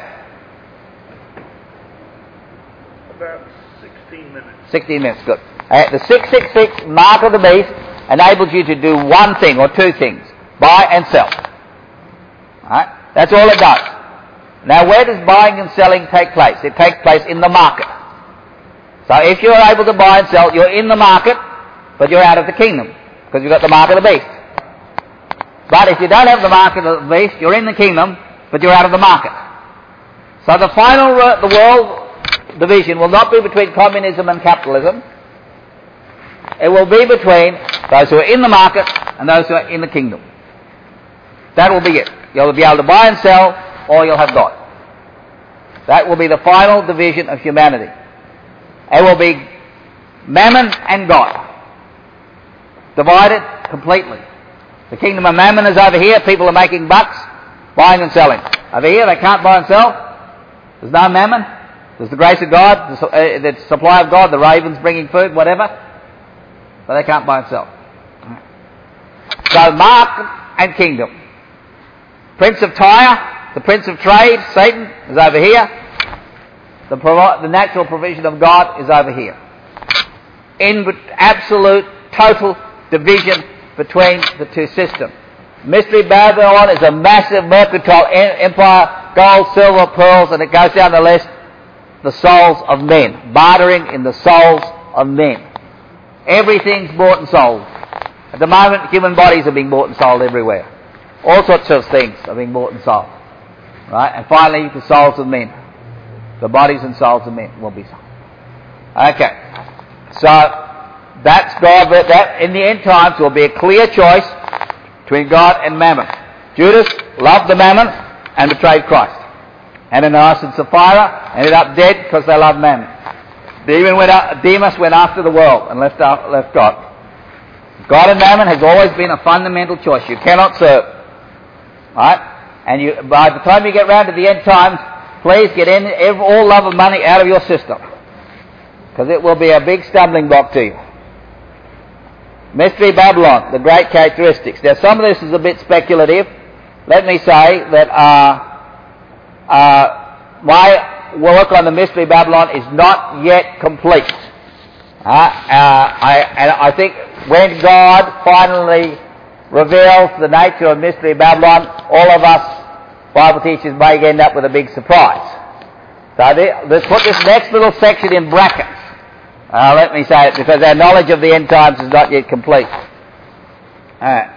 About 16 minutes. 16 minutes, good. The 666 mark of the beast enables you to do one thing or two things. Buy and sell. Right? That's all it does. Now, where does buying and selling take place? It takes place in the market. So if you're able to buy and sell, you're in the market, but you're out of the kingdom, because you've got the mark of the beast. But if you don't have the mark of the beast, you're in the kingdom, but you're out of the market. So the world division will not be between communism and capitalism. It will be between those who are in the market and those who are in the kingdom. That will be it. You'll be able to buy and sell, or you'll have God. That will be the final division of humanity. It will be Mammon and God. Divided completely. The kingdom of Mammon is over here. People are making bucks, buying and selling. Over here, they can't buy and sell. There's no Mammon. There's the grace of God, the supply of God, the ravens bringing food, whatever, but they can't by themselves. So mark and kingdom. Prince of Tyre, the prince of trade, Satan, is over here. The natural provision of God is over here. In absolute, total division between the two systems. Mystery Babylon is a massive mercantile empire, gold, silver, pearls, and it goes down the list, the souls of men. Bartering in the souls of men. Everything's bought and sold. At the moment, human bodies are being bought and sold everywhere. All sorts of things are being bought and sold. Right? And finally, the souls of men. The bodies and souls of men will be sold. Okay. So, that's God. That in the end times will be a clear choice between God and Mammon. Judas loved the Mammon and betrayed Christ. Ananias and Sapphira ended up dead because they loved Mammon. Demas went after the world and left God. God and Mammon has always been a fundamental choice. You cannot serve. Right? And by the time you get round to the end times, please get all love of money out of your system. Because it will be a big stumbling block to you. Mystery Babylon, the great characteristics. Now some of this is a bit speculative. Let me say that my work on the Mystery Babylon is not yet complete. I think when God finally reveals the nature of Mystery Babylon, all of us Bible teachers may end up with a big surprise. So let's put this next little section in brackets. Let me say it, because our knowledge of the end times is not yet complete. Alright.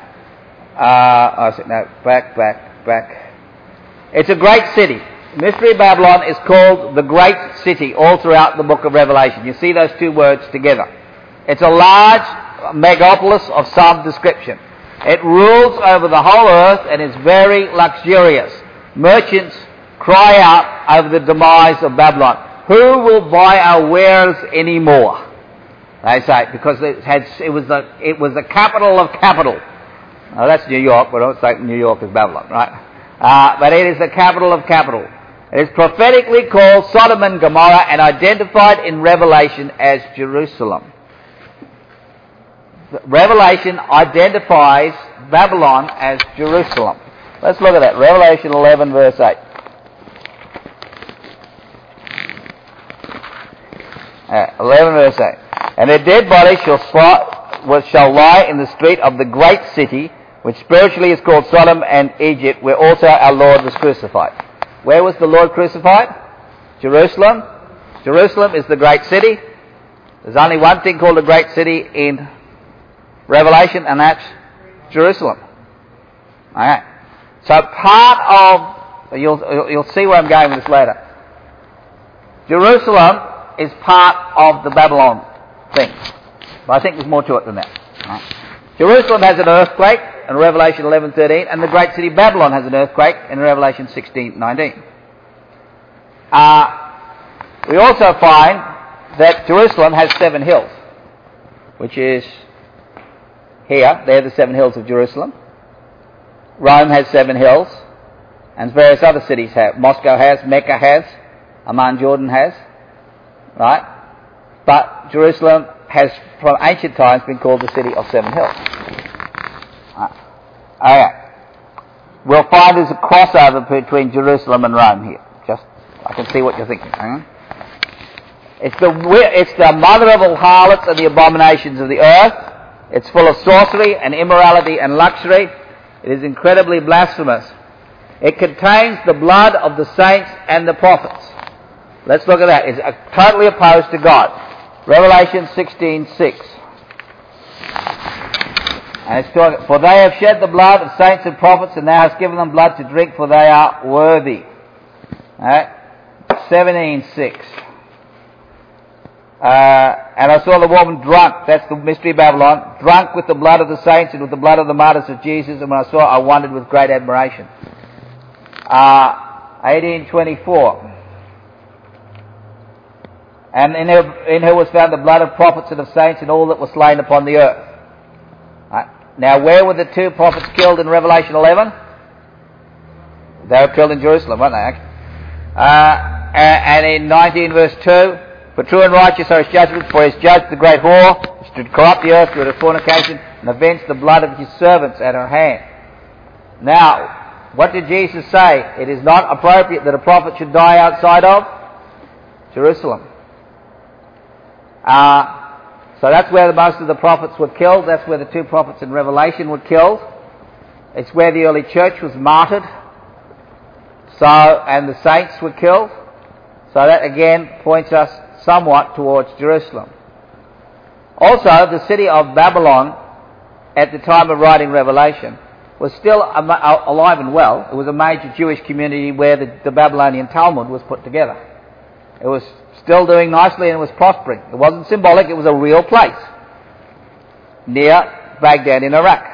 Back. It's a great city. Mystery Babylon is called the Great City all throughout the book of Revelation. You see those two words together. It's a large megapolis of some description. It rules over the whole earth and is very luxurious. Merchants cry out over the demise of Babylon. Who will buy our wares anymore? They say, because it was the capital of capital. Now that's New York, but I don't say New York is Babylon, right? But it is the capital of capital. It is prophetically called Sodom and Gomorrah and identified in Revelation as Jerusalem. Revelation identifies Babylon as Jerusalem. Let's look at that. Revelation 11 verse 8. 11 verse 8. And their dead bodies shall lie in the street of the great city, which spiritually is called Sodom and Egypt, where also our Lord was crucified. Where was the Lord crucified? Jerusalem. Jerusalem is the great city. There's only one thing called a great city in Revelation, and that's Jerusalem. Alright. So part of, you'll see where I'm going with this later. Jerusalem is part of the Babylon thing. But I think there's more to it than that. Right. Jerusalem has an earthquake in Revelation 11:13, and the great city Babylon has an earthquake in Revelation 16:19. We also find that Jerusalem has 7 hills, which is here. They're the 7 hills of Jerusalem. Rome has 7 hills, and various other cities have. Moscow has, Mecca has, Amman, Jordan has. Right? But Jerusalem has, from ancient times, been called the city of 7 hills. Okay. We'll find there's a crossover between Jerusalem and Rome here. I can see what you're thinking. It's the mother of all harlots and the abominations of the earth. It's full of sorcery and immorality and luxury. It is incredibly blasphemous. It contains the blood of the saints and the prophets. Let's look at that. It's totally opposed to God. Revelation 16:6. And it's talking, for they have shed the blood of saints and prophets, and thou hast given them blood to drink, for they are worthy. Alright? 17:6. And I saw the woman drunk, that's the Mystery Babylon, drunk with the blood of the saints and with the blood of the martyrs of Jesus, and when I saw it, I wondered with great admiration. 18:24. And in her was found the blood of prophets and of saints and all that were slain upon the earth. Right. Now, where were the 2 prophets killed in Revelation 11? They were killed in Jerusalem, weren't they? and in 19 verse 2, for true and righteous are his judgments, for he has judged the great whore, which did corrupt the earth with her fornication, and avenged the blood of his servants at her hand. Now, what did Jesus say? It is not appropriate that a prophet should die outside of Jerusalem. So that's where most of the prophets were killed. That's where the two prophets in Revelation were killed. It's where the early church was martyred. And the saints were killed. So that again points us somewhat towards Jerusalem. Also, the city of Babylon at the time of writing Revelation was still alive and well. It was a major Jewish community where the Babylonian Talmud was put together. It was still doing nicely and it was prospering. It wasn't symbolic, it was a real place near Baghdad in Iraq.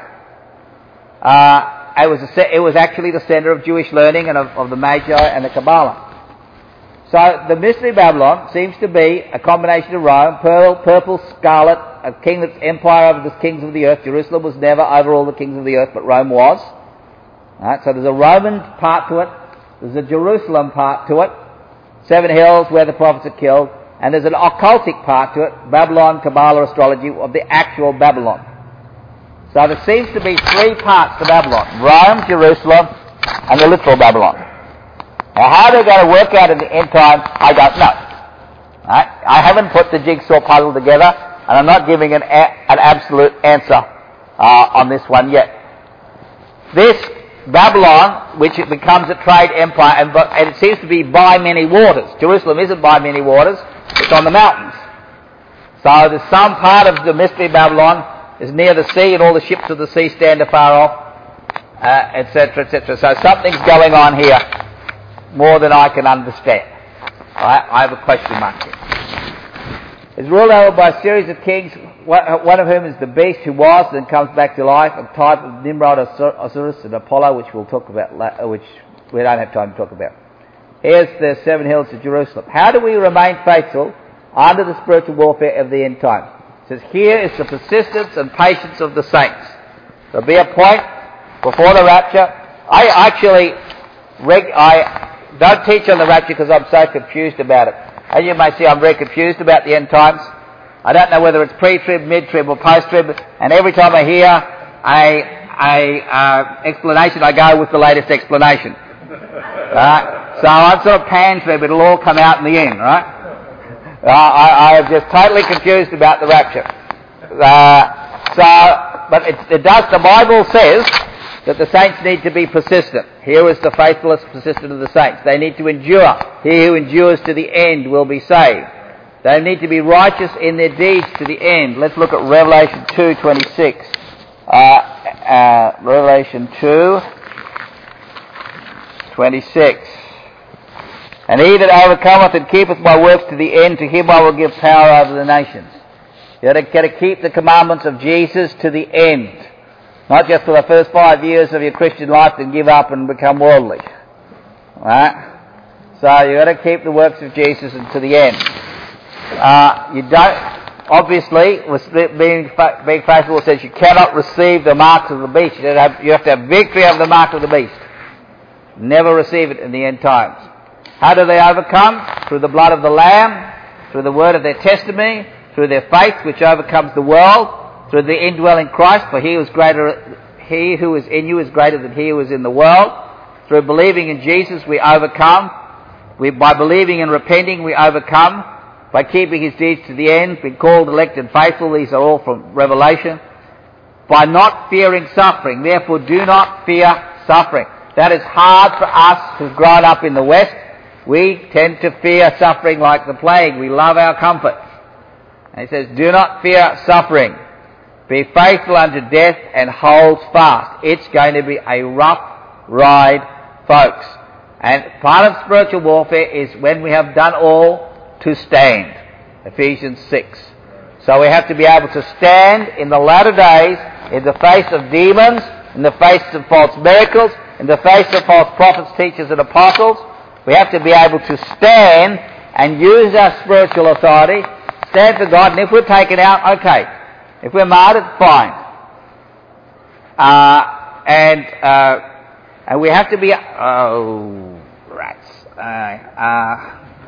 It was actually the center of Jewish learning and of the Magi and the Kabbalah. So the mystery Babylon seems to be a combination of Rome, purple, scarlet, a kingdom's empire over the kings of the earth. Jerusalem was never over all the kings of the earth, but Rome was. Right, so there's a Roman part to it, there's a Jerusalem part to it, 7 hills where the prophets are killed, and there's an occultic part to it, Babylon, Kabbalah, astrology, of the actual Babylon. So there seems to be 3 parts to Babylon: Rome, Jerusalem, and the literal Babylon. Now how they're going to work out in the end time, I don't know. Right? I haven't put the jigsaw puzzle together, and I'm not giving an absolute answer on this one yet. This Babylon, which it becomes a trade empire, and it seems to be by many waters. Jerusalem isn't by many waters, it's on the mountains. So there's some part of the mystery Babylon is near the sea, and all the ships of the sea stand afar off, etc., etc. So something's going on here more than I can understand. I have a question mark here. It's ruled over by a series of kings, one of whom is the beast who was and comes back to life, a type of Nimrod, Osiris, and Apollo, which we'll talk about, which we don't have time to talk about. Here's the 7 hills of Jerusalem. How do we remain faithful under the spiritual warfare of the end time? It says, here is the persistence and patience of the saints. There'll be a point before the rapture. I don't teach on the rapture because I'm so confused about it. As you may see, I'm very confused about the end times. I don't know whether it's pre-trib, mid-trib, or post-trib, and every time I hear a explanation, I go with the latest explanation. Right? So I'm sort of pan-trib, it'll all come out in the end, right? I am just totally confused about the rapture. But it does, the Bible says that the saints need to be persistent. Here is the faithfulness, persistent of the saints. They need to endure. He who endures to the end will be saved. They need to be righteous in their deeds to the end. Let's look at Revelation 2:26. Revelation 2:26. And he that overcometh and keepeth my works to the end, to him I will give power over the nations. You've got to keep the commandments of Jesus to the end. Not just for the first 5 years of your Christian life and give up and become worldly. Right? So you've got to keep the works of Jesus to the end. You don't, obviously, being faithful says you cannot receive the marks of the beast. You have to have victory over the mark of the beast. Never receive it in the end times. How do they overcome? Through the blood of the Lamb, through the word of their testimony, through their faith which overcomes the world, through the indwelling Christ, for he who is in you is greater than he who is in the world. Through believing in Jesus we overcome. By believing and repenting we overcome. By keeping his deeds to the end, being called, elect and faithful, these are all from Revelation. By not fearing suffering, therefore do not fear suffering. That is hard for us who've grown up in the West. We tend to fear suffering like the plague. We love our comfort. And he says, do not fear suffering. Be faithful unto death and hold fast. It's going to be a rough ride, folks. And part of spiritual warfare is when we have done all to stand. Ephesians 6. So we have to be able to stand in the latter days in the face of demons, in the face of false miracles, in the face of false prophets, teachers and apostles. We have to be able to stand and use our spiritual authority, stand for God, and if we're taken out, okay. If we're martyred, fine. And we have to be... Oh, rats.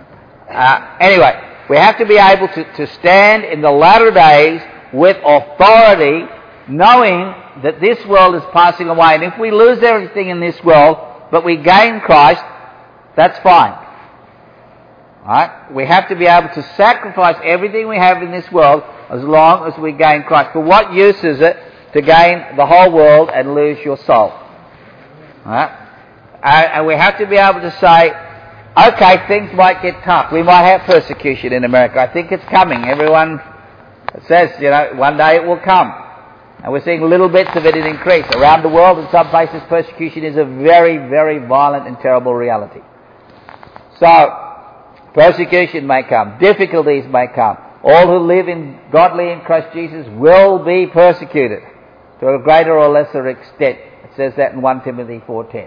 Anyway, we have to be able to stand in the latter days with authority, knowing that this world is passing away. And if we lose everything in this world, but we gain Christ, that's fine. Right? We have to be able to sacrifice everything we have in this world as long as we gain Christ. For what use is it to gain the whole world and lose your soul? Right? And we have to be able to say, okay, things might get tough. We might have persecution in America. I think it's coming. Everyone says, one day it will come. And we're seeing little bits of it increase. Around the world, in some places, persecution is a very, very violent and terrible reality. So, persecution may come. Difficulties may come. All who live godly in Christ Jesus will be persecuted to a greater or lesser extent. It says that in 1 Timothy 4:10.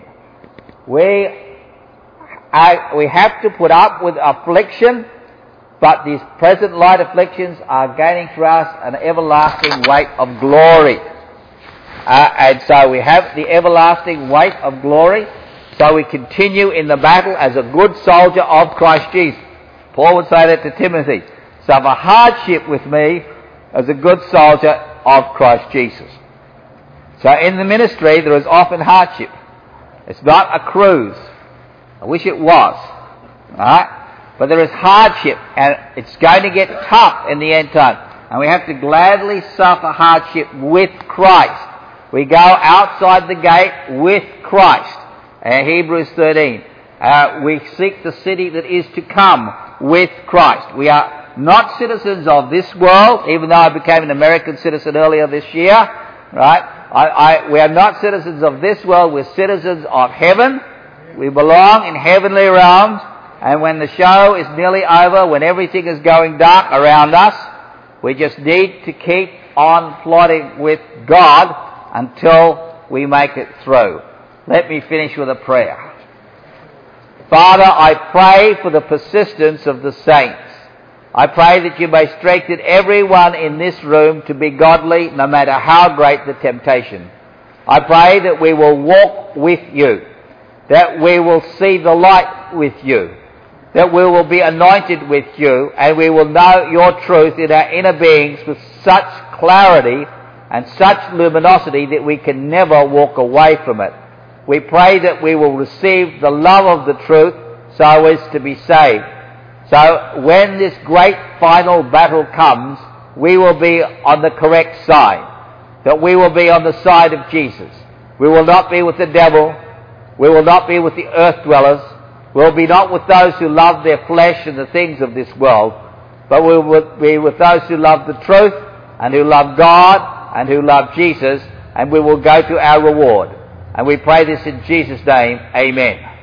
We have to put up with affliction, but these present light afflictions are gaining for us an everlasting weight of glory. And so we have the everlasting weight of glory, so we continue in the battle as a good soldier of Christ Jesus. Paul would say that to Timothy. Suffer hardship with me as a good soldier of Christ Jesus. So in the ministry there is often hardship. It's not a cruise. I wish it was. Right? But there is hardship, and it's going to get tough in the end time. And we have to gladly suffer hardship with Christ. We go outside the gate with Christ. Hebrews 13. We seek the city that is to come with Christ. We are not citizens of this world, even though I became an American citizen earlier this year. Right? We are not citizens of this world. We're citizens of heaven. We belong in heavenly realms. And when the show is nearly over, when everything is going dark around us, we just need to keep on plodding with God until we make it through. Let me finish with a prayer. Father, I pray for the persistence of the saints. I pray that you may strengthen everyone in this room to be godly, no matter how great the temptation. I pray that we will walk with you, that we will see the light with you, that we will be anointed with you, and we will know your truth in our inner beings with such clarity and such luminosity that we can never walk away from it. We pray that we will receive the love of the truth so as to be saved. So when this great final battle comes, we will be on the correct side, that we will be on the side of Jesus. We will not be with the devil. We will not be with the earth dwellers. We will be not with those who love their flesh and the things of this world, but we will be with those who love the truth and who love God and who love Jesus, and we will go to our reward. And we pray this in Jesus' name. Amen.